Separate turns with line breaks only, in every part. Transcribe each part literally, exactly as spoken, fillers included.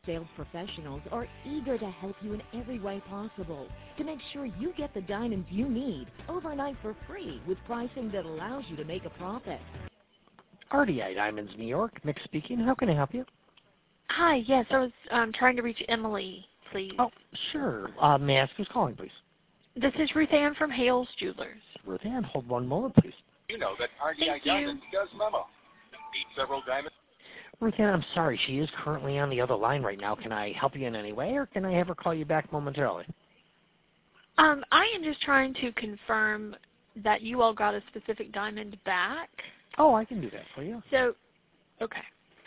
Sales professionals are eager to help you in every way possible to make sure you get the diamonds you need overnight for free with pricing that allows you to make a profit.
R D I Diamonds, New York. Nick speaking. How can I help you?
Hi, yes, I was um, trying to reach Emily, please.
Oh, sure. Uh, may I ask who's calling, please?
This is Ruth Ann from Hales Jewelers.
Ruth Ann, hold one moment, please.
You know that R D I Diamonds does memo. Need several diamonds?
Ruth Ann, I'm sorry. She is currently on the other line right now. Can I help you in any way, or can I have her call you back momentarily?
Um, I am just trying to confirm that you all got a specific diamond back.
Oh, I can do that for you.
So, okay.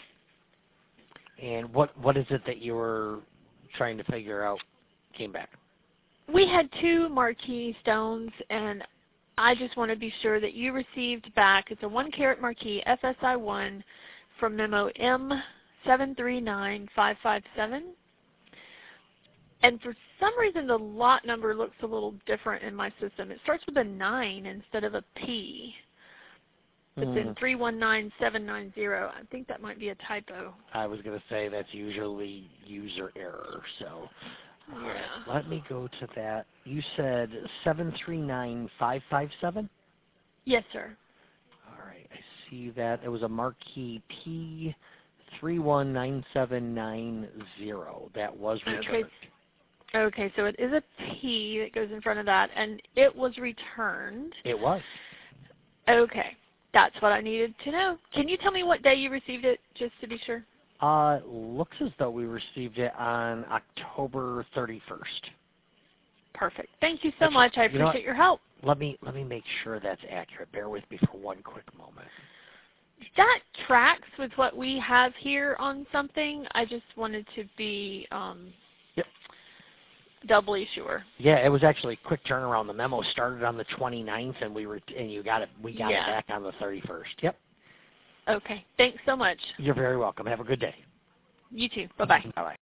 And what what is it that you were trying to figure out came back?
We had two marquee stones, and I just want to be sure that you received back. It's a one-carat marquee F S I one from memo M seven three nine five five seven. And for some reason, the lot number looks a little different in my system. It starts with a nine instead of a P. It's
mm.
in three one nine seven nine zero. I think that might be a typo.
I was going to say that's usually user error. So
Yeah.
all right, let me go to that. You said seven three nine five five seven?
Yes, sir.
All right, I see that. It was a marquee P three one nine seven nine zero. That was returned.
Okay. Okay, so it is a P that goes in front of that, and it was returned.
It was.
Okay, that's what I needed to know. Can you tell me what day you received it, just to be sure?
Uh, looks as though we received it on October thirty-first.
Perfect. Thank you so
That's,
much. I
you know
appreciate your help.
Let me let me make sure that's accurate. Bear with me for one quick moment.
That tracks with what we have here on something. I just wanted to be um,
Yep.
doubly sure.
Yeah, it was actually a quick turnaround. The memo started on the twenty-ninth, and we were and you got it. We got
Yeah.
it back on the thirty-first. Yep.
Okay. Thanks so much.
You're very welcome. Have a good day.
You too. Bye-bye.
Bye-bye.